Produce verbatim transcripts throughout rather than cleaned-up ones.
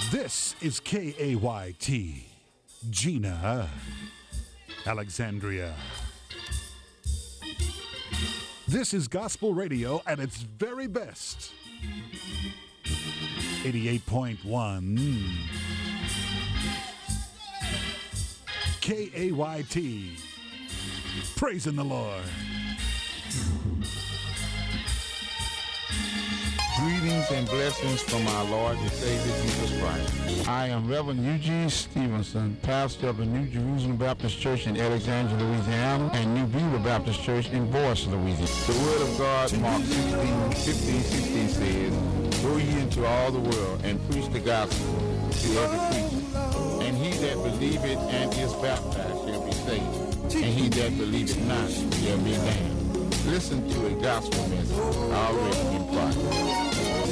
This is K A Y T, Gina, Alexandria. This is gospel radio at its very best. eighty-eight point one K A Y T, praising the Lord. Greetings and blessings from our Lord and Savior Jesus Christ. I am Reverend Eugene Stevenson, pastor of the New Jerusalem Baptist Church in Alexandria, Louisiana, and New Beulah Baptist Church in Boyce, Louisiana. The Word of God, Mark sixteen, fifteen, sixteen says, "Go ye into all the world and preach the gospel to every creature. And he that believeth and is baptized shall be saved, and he that believeth not shall be damned." Listen to a gospel message already in progress.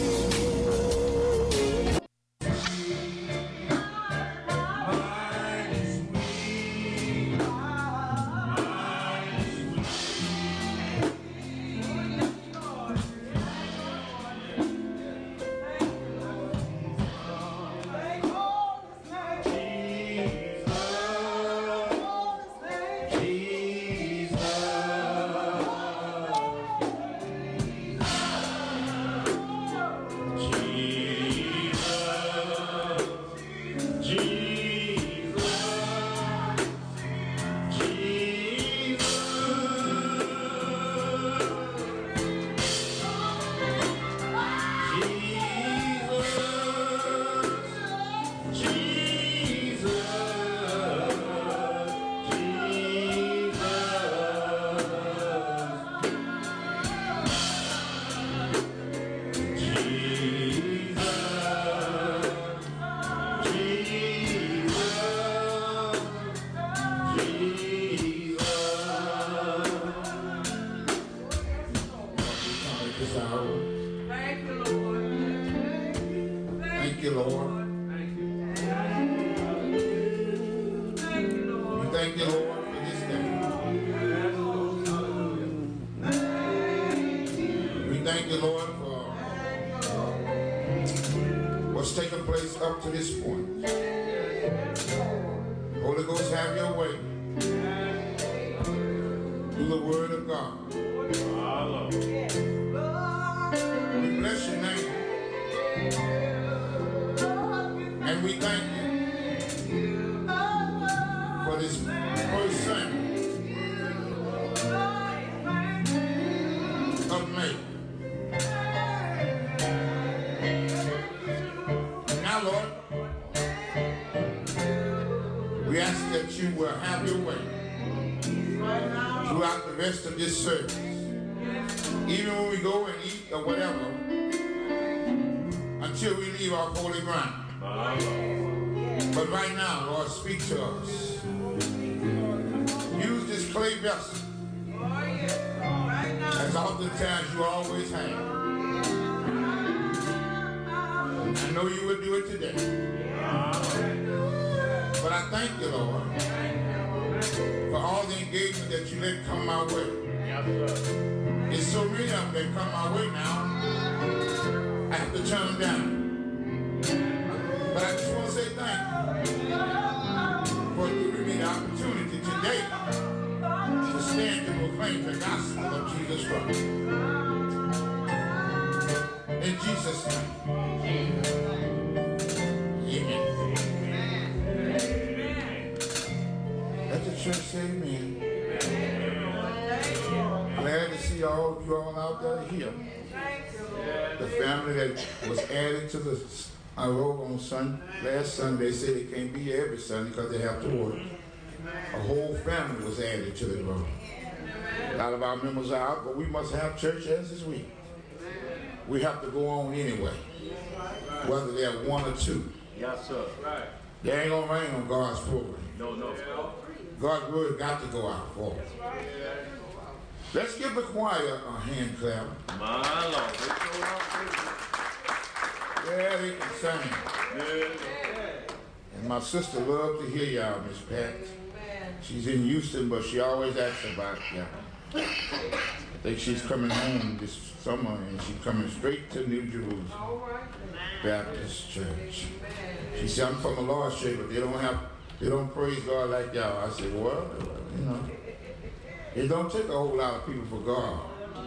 Sunday, they say they can't be here every Sunday because they have to work. A whole family was added to the group. A lot of our members are out, but we must have church as this week. We have to go on anyway, whether they're one or two. Yes, sir. Right. They ain't gonna rain on God's program. No, no. God's word got to go out for us. Let's give the choir a hand clap. My Lord. Yeah, they can sing. Yeah. And my sister loved to hear y'all, Miss Pat. She's in Houston, but she always asks about y'all. think she's coming home this summer, and she's coming straight to New Jerusalem Baptist Church. She said, I'm from the Lord's Church, but they don't have, they don't praise God like y'all. I said, well, you know, it don't take a whole lot of people for God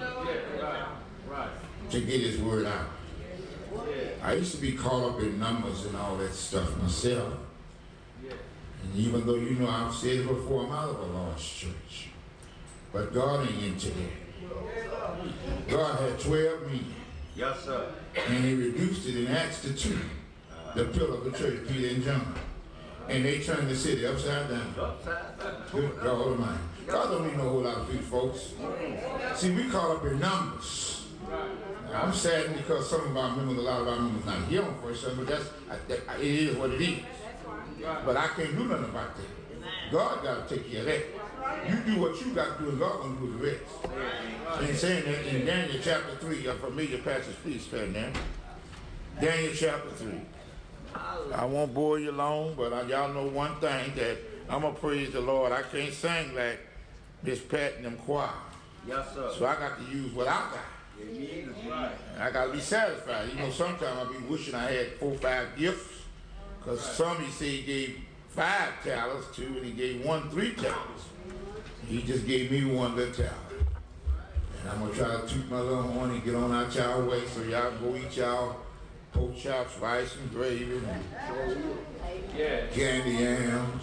to get his word out. I used to be caught up in numbers and all that stuff myself. And even though, you know, I've said it before, I'm out of a Lord's church. But God ain't into that. God had twelve men. Yes, sir. And he reduced it in Acts to two. The pillar of the church, Peter and John. And they turned the city upside down. Good God Almighty. God don't need no whole lot of people, folks. See, we caught up in numbers. Now, I'm sad because some of our members, a lot of our members not here on First Sunday, but that's, that, it is what it is. But I can't do nothing about that. God got to take care of that. You do what you got to do, and God going to do the rest. And saying that in Daniel chapter three, a familiar passage, please turn there. Daniel chapter three. I won't bore you long, but y'all know one thing, that I'm going to praise the Lord. I can't sing like Miss Pat and them choir. Yes, sir. So I got to use what I got. Right. I got to be satisfied. You know, sometimes I be wishing I had four or five gifts, because some he said he gave five talents to, and he gave one three talents. He just gave me one little talent. And I'm going to try to toot my little horn and get on out y'all way, so y'all go eat y'all pork chops, rice and gravy, and yeah. candy yams.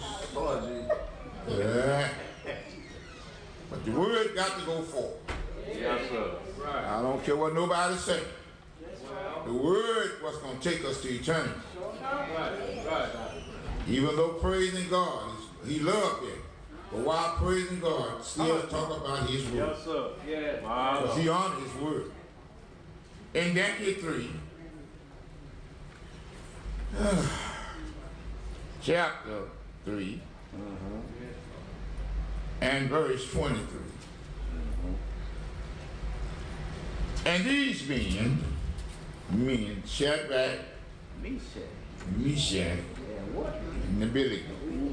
Yeah. But the word got to go forth. Yes, sir. Right. I don't care what nobody say. The word was going to take us to eternity. Right. Right. Even though praising God, he loved it. But while praising God, still talk about his word. Yes, sir. Yeah. Because he honored his word. In Daniel three, chapter three, mm-hmm. and verse twenty-three. Mm-hmm. And these men, meaning Shadrach, Meshach, Meshach, and Abednego,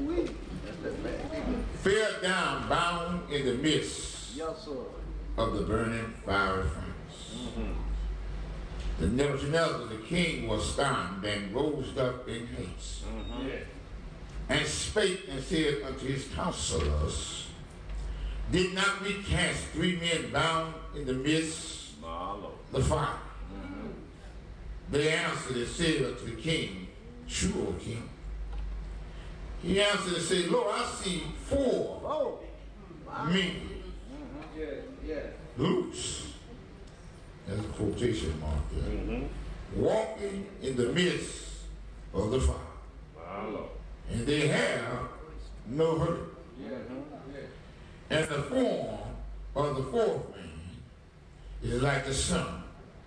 fell down bound in the midst yes, of the burning fiery furnace. Mm-hmm. The Nebuchadnezzar, the king, was stunned and rose up in haste, mm-hmm. and spake and said unto his counselors, did not we cast three men bound in the midst of the fire? Mm-hmm. They answered and said unto the king, true, O king. He answered and said, Lord, I see four oh. men mm-hmm. yeah, yeah. loose. That's a quotation mark there. Mm-hmm. Walking in the midst of the fire. Wow. And they have no hurt. Yeah. And the form of the fourth man is like the son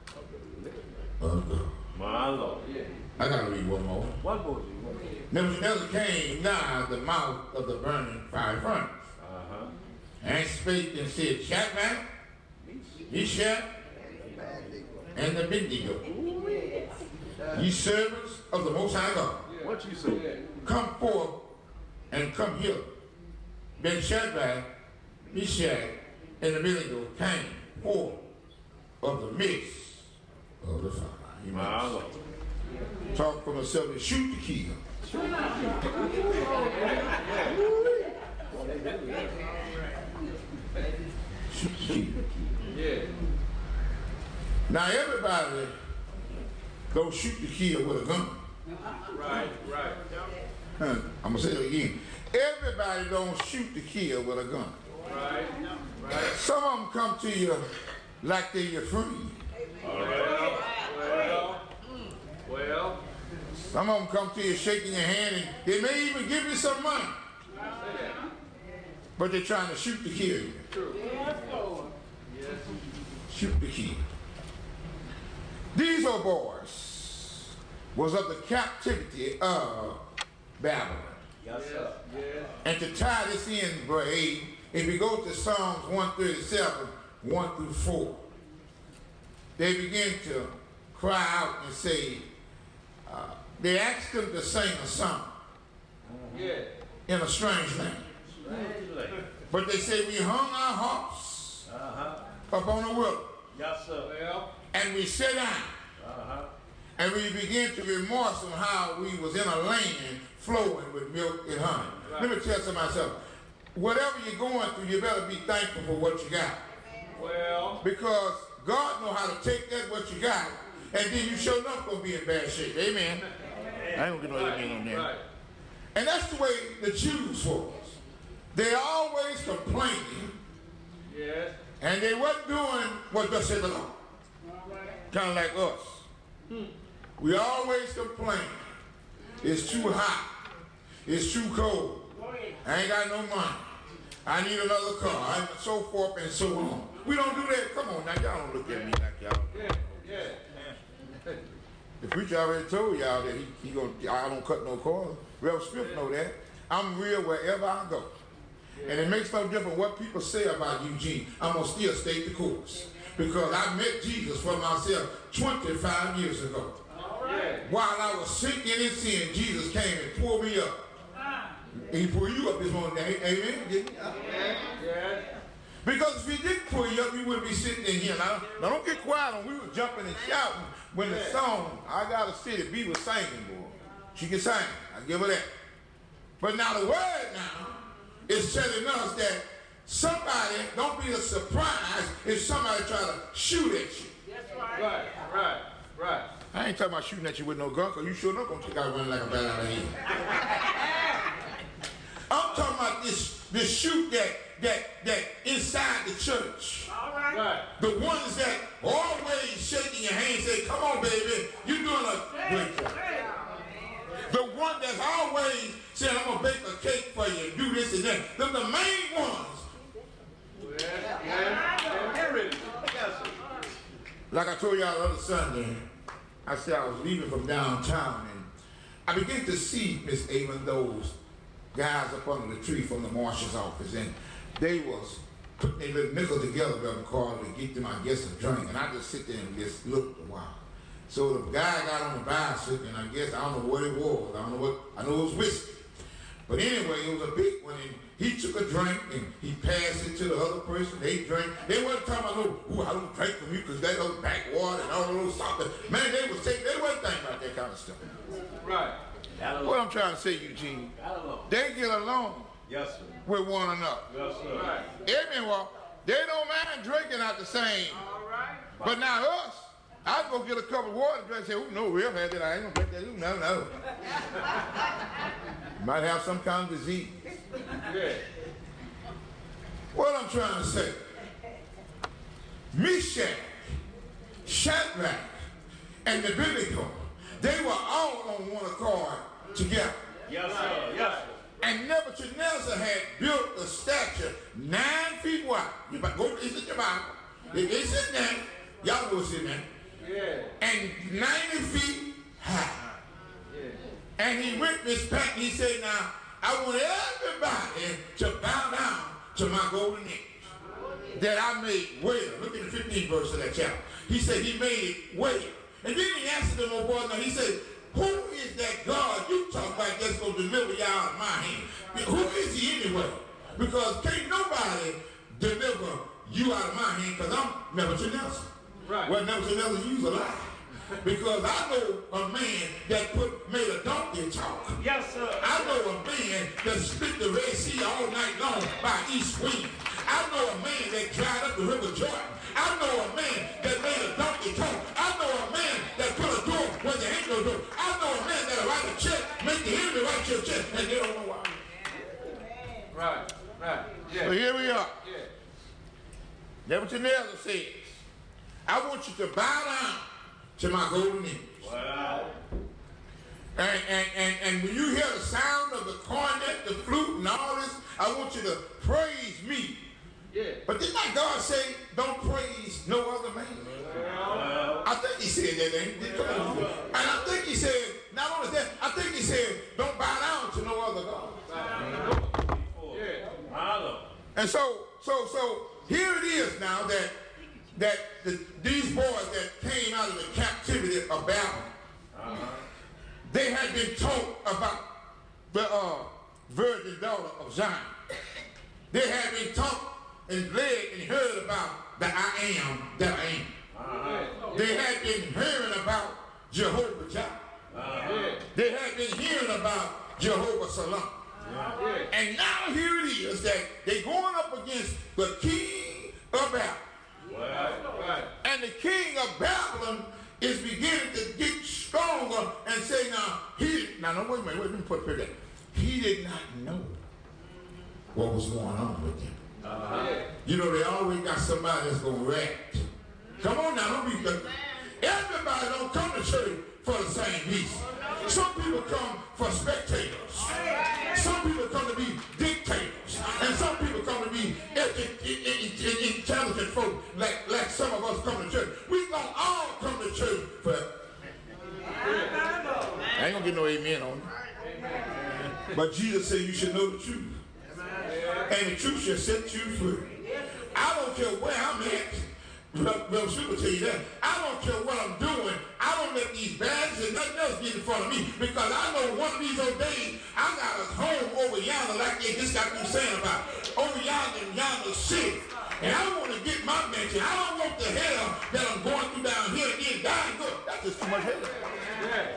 of God. My Lord. I gotta read one more. One more. Nebuchadnezzar came nigh the mouth of the burning fire furnace, uh-huh. and spake and said, Shadrach, Meshach, and Abednego, ye servants of the Most High God, what you say? Come forth and come here. Then Shadrach, Meshach, and Abednego came forth of the midst of the fire. Wow. Talk for myself and shoot the kill. Shoot the kill. Yeah. Now everybody go shoot the kill with a gun. Right, right. Huh, I'm gonna say it again. Everybody don't shoot the kill with a gun. Right, right. Some of them come to you like they're your friend. All right. Well, well. Some of them come to you shaking your hand, and they may even give you some money. But they're trying to shoot to kill you. Shoot to kill. These old boys was of the captivity of Babylon. Yes, sir. Yes. And to tie this in, verse eight, if we go to Psalms one thirty-seven, one through four, they begin to cry out and say, uh, they asked them to sing a song yeah. in a strange land. But they say, we hung our harps uh-huh. up on a willow. Yes, sir. Well. And we sit down. Uh-huh. And we begin to remorse on how we was in a land flowing with milk and honey. Right. Let me tell somebody something. Whatever you're going through, you better be thankful for what you got. Well. Because God knows how to take that what you got, and then you sure enough gonna be in bad shape. Amen. I ain't gonna get no amen on that. Right. And that's the way the Jews was. They always complaining. Yes. And they wasn't doing what thus said the Lord. Kind of like us. Hmm. We always complain. It's too hot. It's too cold. I ain't got no money. I need another car. And so forth and so on. We don't do that. Come on now, y'all don't look at me like y'all. Yeah, yeah. The preacher already told y'all that he, he gonna, I don't cut no corners. Reverend Smith know that. I'm real wherever I go. Yeah. And it makes no difference what people say about Eugene. I'm gonna still state the course. Because I met Jesus for myself twenty-five years ago. Right. While I was sinking in sin, Jesus came and pulled me up. And he pulled you up this morning. Amen? Didn't he? Yeah. Because if he didn't pull you up, you wouldn't be sitting in here. Now, now don't get quiet on. We were jumping and shouting when the song, I Got a City, B was singing, boy. She can sing. I give her that. But now the word now is telling us that somebody, don't be a surprise if somebody try to shoot at you. That's right. Right, right, right. I ain't talking about shooting at you with no gun, because you sure not going to take out running like a bat out of here. I'm talking about this, this shoot that, that, that inside the church. All right. Right. The ones that always shaking your hand say, come on, baby, you're doing a great job. The one that's always saying, I'm going to bake a cake for you and do this and that. Them the main ones. Yeah, yeah. Get ready. Like I told y'all the other Sunday, I said I was leaving from downtown, and I began to see Miss Avon, those guys up under the tree from the marshal's office, and they was putting their little nickel together in the car to get them, I guess, a drink, and I just sit there and just looked a while. So the guy got on the bicycle, and I guess, I don't know what it was, I don't know what, I know it was whiskey. But anyway, it was a big one, and he took a drink, and he passed it to the other person, they drank. They wasn't talking about, no, ooh, I don't drink from you, because that little backwater and all those something. Man, they was taking, they wasn't thinking about that kind of stuff. Right. What I'm trying to say, Eugene, they get along. Yes, sir. With one another. Yes, sir. Right. Amen. Well, they don't mind drinking out the same. All right. But now us, I'd go get a couple of water and say, oh, no, we ever had that. I ain't gonna drink that. Ooh, no, no. Might have some kind of disease. Yeah. What I'm trying to say, Meshach, Shadrach, and Abednego, they were all on one accord together. Yes, sir. Yes, sir. And Nebuchadnezzar had built a statue nine feet wide. You go, it's in your Bible. It, it's in there. Y'all know it's in there. Yeah. And ninety feet high. Yeah. And he went this pack and he said, now, I want everybody to bow down to my golden image that I made well. Look at the fifteenth verse of that chapter. He said he made it well. And then he answered them, oh boy, now he said, who is that God you talk about that's going to deliver y'all out of my hand? Who is he anyway? Because can't nobody deliver you out of my hand because I'm Nebuchadnezzar. Right. Well, Nebuchadnezzar used a lie. Because I know a man that put made a donkey talk. Yes, sir. I know a man that split the Red Sea all night long by east wind. I know a man that dried up the river Jordan. I know a man that made a donkey talk. I know a man that put a door where there ain't no door. I know a man that'll write a check, make the enemy write your check, and they don't know why. Right, right. Yeah. So here we are. Yeah. Nebuchadnezzar says, I want you to bow down to my golden image. Wow. And, and, and, and when you hear the sound of the cornet, the flute, and all this, I want you to praise me. Yeah. But didn't that God say, don't praise no other man? Well, I think he said that, ain't he? Well, and I think he said, not only that, I think he said, don't bow down to no other God. Yeah. And so, so, so, here it is now that that the, these boys that came out of the captivity of Babylon, uh-huh. they had been taught about the uh, virgin daughter of Zion. They had been taught and led and heard about the I am that I am. Uh-huh. They had been hearing about Jehovah Jireh. Uh-huh. They had been hearing about Jehovah Salem. Uh-huh. And now here it is that they're going up against the king of Babylon. Right. And the king of Babylon is beginning to get stronger and say, now, he, now, no, wait a minute, wait, let me put it there. He did not know what was going on with him. Uh-huh. You know, they always got somebody that's going to react. Come on now, don't be, everybody don't come to church for the same reason. Some people come for spectators. Some people come to be dictators. And some people come to be intelligent folk like, like some of us come to church. We don't all come to church for... I ain't gonna get no amen on it. But Jesus said you should know the truth. And the truth shall set you free. I don't care where I'm at. Well, she will tell you that. I don't care what I'm doing. I don't let these badges and nothing else get in front of me because I know one of these old days I got a home over yonder like they just got through saying about over yonder in yonder city. And I want to get my mansion. I don't want the hell that I'm going through down here and then dying good. That's just too much hell. Yeah.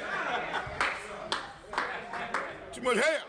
Too much hell.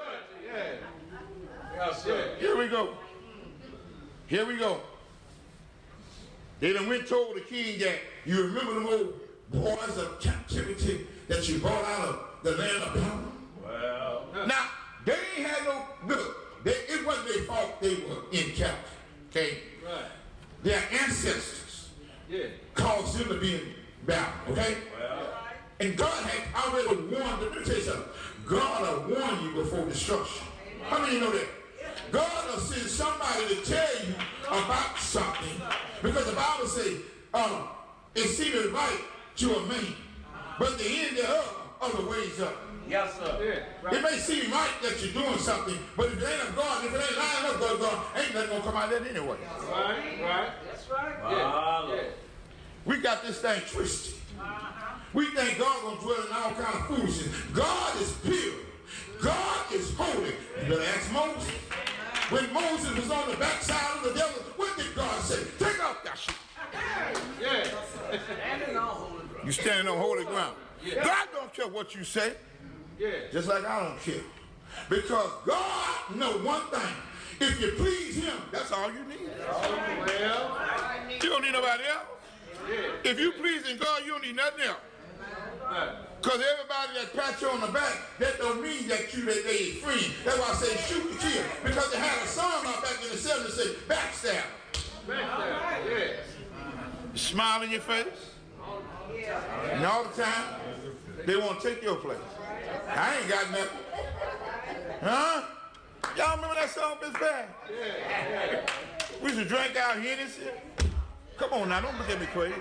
Yeah. Here we go. Here we go. They done went told the king that you remember them old boys of captivity that you brought out of the land of Babylon? Well. Now, they ain't had no, look, they, it wasn't their fault they were in captivity, okay? Right. Their ancestors yeah. caused them to be in Babylon, okay? Well. And God had already warned them. Let me tell you something. God will warn you before destruction. How many of you know that? God will send somebody to tell you about something because the Bible says um, it seems right to a man, but the end thereof are the ways up. Yes, sir. Yeah, right. It may seem right that you're doing something, but if it ain't of God, if it ain't lining up with God, ain't nothing gonna come out of that anyway. Right, right. That's right. Yeah. Yeah. We got this thing twisted. Uh-huh. We think God gonna dwell in all kind of foolishness. God is pure. God is holy. You better ask Moses. When Moses was on the backside of the devil, what did God say? Take off that shit. Yeah. Standing on holy ground. You standing on holy ground. Yeah. God don't care what you say. Yeah. Just like I don't care. Because God knows one thing. If you please him, that's all you need. Oh, well. You don't need nobody else. Yeah. If you pleasing God, you don't need nothing else. Because everybody that pat you on the back, that don't mean that you that they ain't free. That's why I say shoot to kill. Because they had a song out back in the seventies that said backstab. Backstab, yes. Smile in your face. And all the time, they want to take your place. I ain't got nothing. Huh? Y'all remember that song, Miss Bad? Yeah. We used to drink out here and shit. Come on now, don't look at me crazy.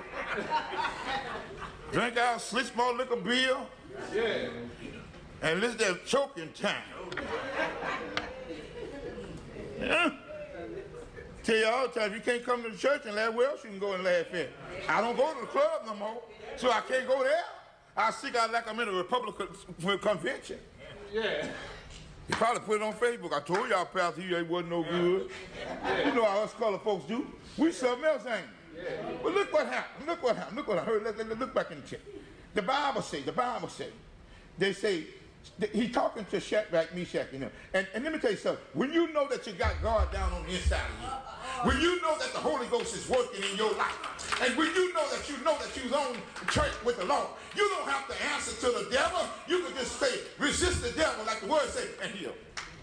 Drink out, slit small liquor beer. Yeah. And listen to that choking time. Yeah. Tell you all the time, if you can't come to the church and laugh, where else you can go and laugh at? I don't go to the club no more, so I can't go there. I stick out like I'm in a Republican convention. Yeah. You probably put it on Facebook. I told y'all, Pastor, you ain't wasn't no good. Yeah. You know how us colored folks do. We something else, ain't we? Yeah. But look what happened. Look what happened. Look what I heard. Look, look, look back in the chat. The Bible say, the Bible say, they say, he talking to Shadrach, Meshach, you know. And, and let me tell you something. When you know that you got God down on the inside of you, when you know that the Holy Ghost is working in your life, and when you know that you know that you're on church with the Lord, you don't have to answer to the devil. You can just say, resist the devil, like the word says, and he'll.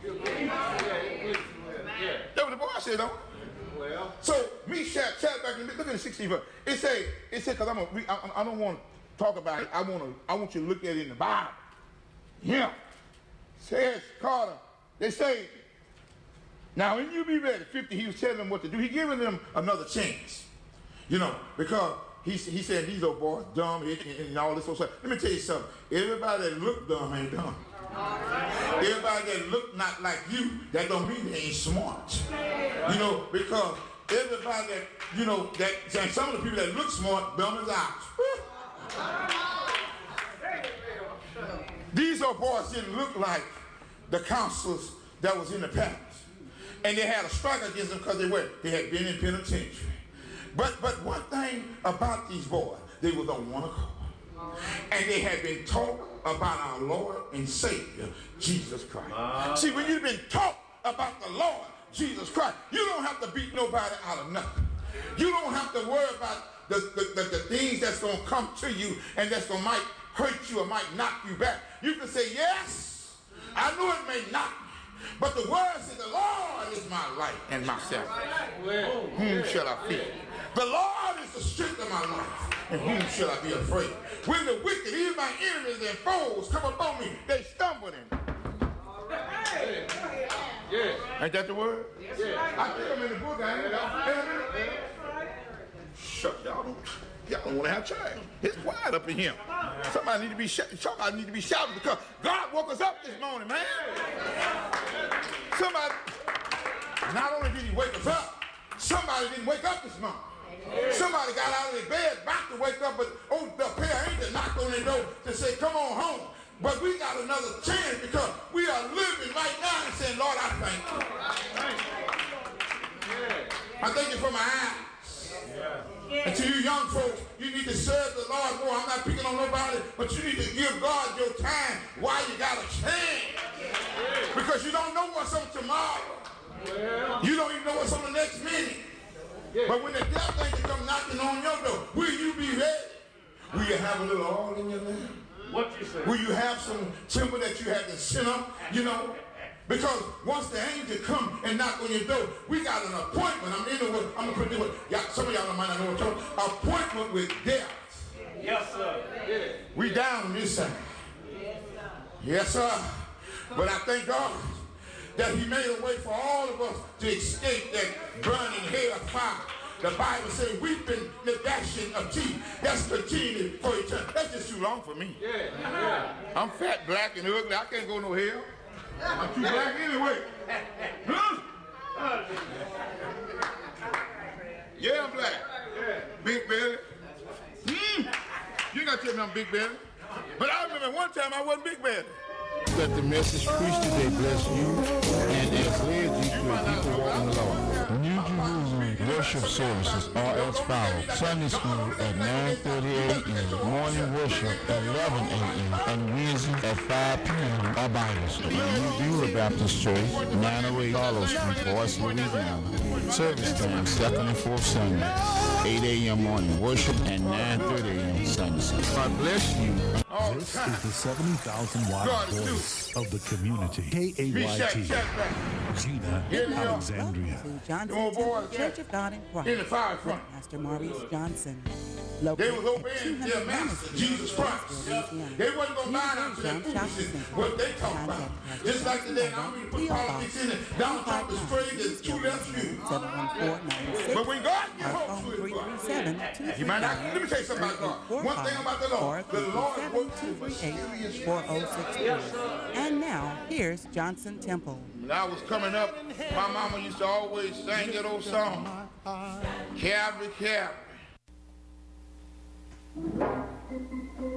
That's what the boy said, though. Well. So Meshach, Shadrach, look at the sixteenth verse. It say, it say, because I'm a, I, I don't want to talk about it. I want to, I want you to look at it in the Bible. Yeah. Says Carter. They say, now when you be ready, fifty, he was telling them what to do. He giving them another chance. You know, because he, he said these old boys, dumb, and, and all this sort of stuff. Let me tell you something. Everybody that look dumb ain't dumb. Everybody that look not like you, that don't mean they ain't smart. You know, because everybody that, you know, that, and some of the people that look smart, dumb as ours. These old boys didn't look like the counselors that was in the palace. And they had a strike against them because they were, they had been in penitentiary. But but one thing about these boys, they was on one accord. And they had been taught about our Lord and Savior, Jesus Christ. Uh, See, when you've been taught about the Lord, Jesus Christ, you don't have to beat nobody out of nothing. You don't have to worry about the, the, the, the things that's going to come to you and that's going to might hurt you or might knock you back. You can say, yes, I know it may knock me, but the word says the Lord is my light and my salvation. Whom shall I fear? The Lord is the strength of my life, and whom shall I be afraid? When the wicked, even my enemies and foes, come upon me, they stumble in me. Yeah. Ain't that the word? Yeah. I think I'm in the book, I ain't it? Shut y'all don't, y'all don't want to have church. It's quiet up in here. Somebody need to be somebody need to be shouting because God woke us up this morning, man. Somebody, not only did he wake us up, somebody didn't wake up this morning. Somebody got out of their bed, about to wake up, but oh, the pair ain't to knock on their door to say, come on home. But we got another chance because we are living right now and saying, Lord, I thank you. I thank you for my eyes. And to you young folks, you need to serve the Lord more. I'm not picking on nobody, but you need to give God your time while you got a chance. Because you don't know what's on tomorrow. You don't even know what's on the next minute. But when the death angel come knocking on your door, will you be ready? Will you have a little oil in your lamp? What you say? Will you have some timber that you had to sit up, you know? Because once the angel come and knock on your door, we got an appointment. I'm in the I'm gonna put it with y'all, some of y'all might not know what I'm talking about. Appointment with death. Yes, sir. Yeah. We down on this side. Yes, sir. But I thank God that he made a way for all of us to escape that burning hell of fire. The Bible says weeping the gnashing of teeth. That's continued for eternity. That's just too long for me. Yeah, yeah. I'm fat, black, and ugly. I can't go no hell. I'm too black anyway. Huh? Yeah, I'm black. Big belly. Mm. You ain't got to tell me I'm big belly. But I remember one time I wasn't big belly. Let the message preached today bless you and as led you to a deeper walk in the Lord. New Jerusalem worship services are as follows. Sunday school at nine thirty a m, morning worship at eleven a m, and Wednesday at five p m are Bible school. New Beulah Baptist Church, nine oh eight Carlos Street, Boyce, Louisiana. Service time second and fourth Sunday, eight a m morning worship and nine thirty a m Sunday school. God bless you. This is the seventy thousand watt voice of the community. K A Y T. Gina, Alexandria. Johnson Temple Church of God in Christ. In the fire front. Pastor Maurice Johnson. They was obeying their master, Jesus Christ. They wasn't going to buy out to that foolishness, what they talk about. Just like today, I don't mean to put politics in it. Don't talk as straight as two left few. But when God gets hold to it, you might not. Let me tell you something about God. One thing about the Lord, the Lord works in mysterious ways. And now, here's Johnson Temple. When I was coming up, my mama used to always sing that old song, Calvary, Calvary.